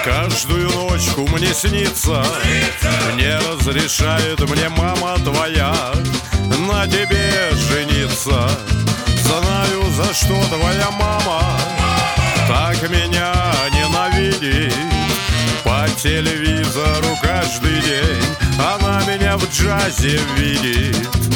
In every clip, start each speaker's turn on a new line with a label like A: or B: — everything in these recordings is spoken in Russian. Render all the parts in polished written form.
A: Каждую ночку мне снится, не разрешает мне мама твоя на тебе жениться. Знаю, за что твоя мама так меня ненавидит. По телевизору каждый день она меня в джазе видит.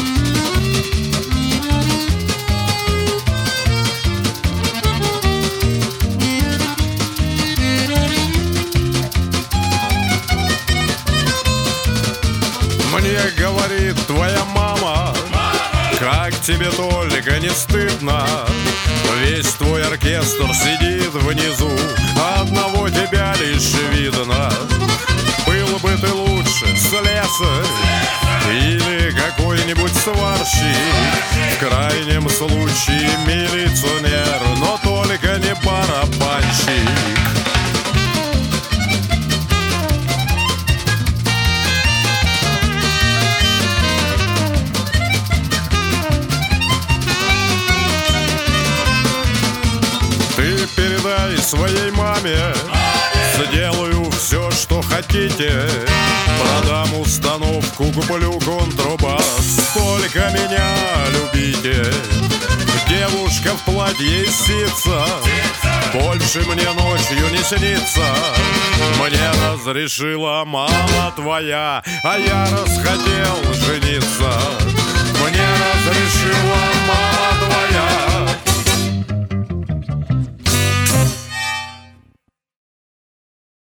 A: Мне говорит твоя мама, как тебе только не стыдно. Весь твой оркестр сидит внизу, одного тебя лишь видно. Был бы ты лучше слесарь или какой-нибудь сварщик, в крайнем случае милиционер, но только не барабанщик. Передай своей маме, сделаю все, что хотите. Продам установку, куплю контрабас, только меня любите. Девушка в платье из ситца больше мне ночью не снится. Мне разрешила мама твоя, а я расхотел жениться. Мне разрешила мама твоя,